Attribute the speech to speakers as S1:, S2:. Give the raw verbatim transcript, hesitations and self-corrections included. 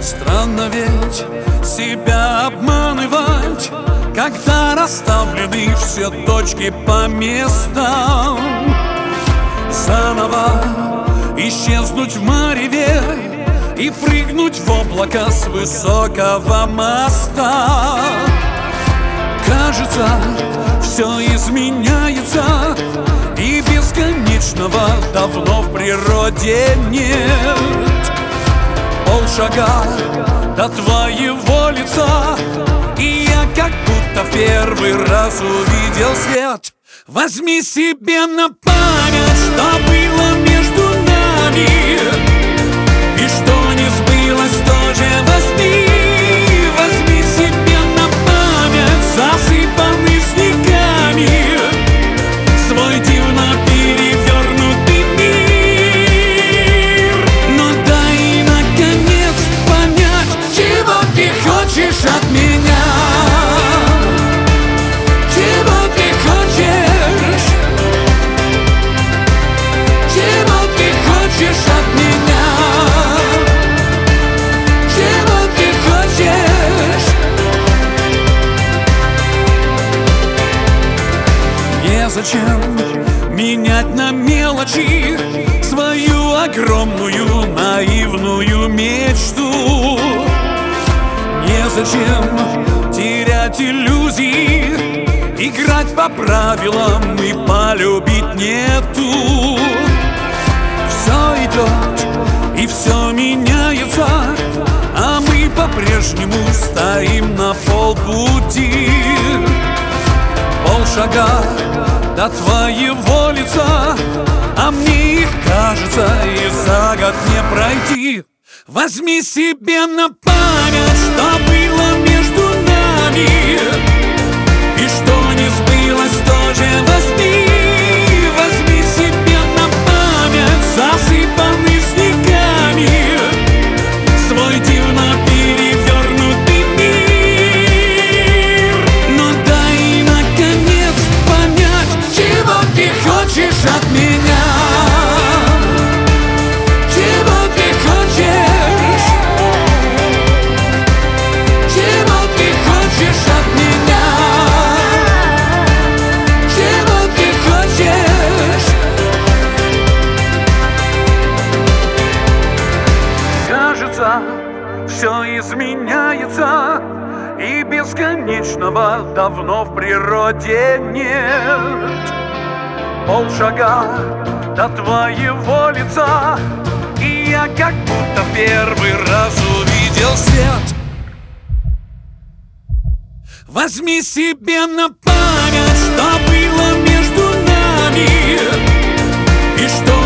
S1: Странно ведь себя обманывать, когда расставлены все точки по местам. Заново исчезнуть в мареве и прыгнуть в облако с высокого моста. Кажется, все изменяется, и бесконечного давно в природе нет. Полшага до твоего лица, и я как будто в первый раз увидел свет. Возьми себе на память, что было между нами, и что не сбылось, тоже возьми. Возьми себе на память засыпанный снегами свой дивно перевернутый мир. Но дай наконец понять, чего ты хочешь от меня. Чего ты хочешь? Чего ты хочешь от меня? Чего ты хочешь? Незачем менять на мелочи свою огромную наивную мечту. Незачем терять иллюзии, играть по правилам и полюбить нету. Все идет и все меняется, а мы по-прежнему стоим на полпути. Полшага до твоего лица, а мне их, кажется, и за год не пройти. Возьми себе на память, что было между нами, и что не сбылось, тоже возьми. Возьми себе на память засыпанный снегами свой дивно перевернутый мир. Но дай наконец понять, чего ты хочешь от меня. Чего ты хочешь? Чего ты хочешь от меня? Чего ты хочешь? Кажется, все изменяется, и бесконечного давно в природе нет. Полшага до твоего лица, и я как будто первый раз увидел свет. Возьми себе на память, что было между нами, и что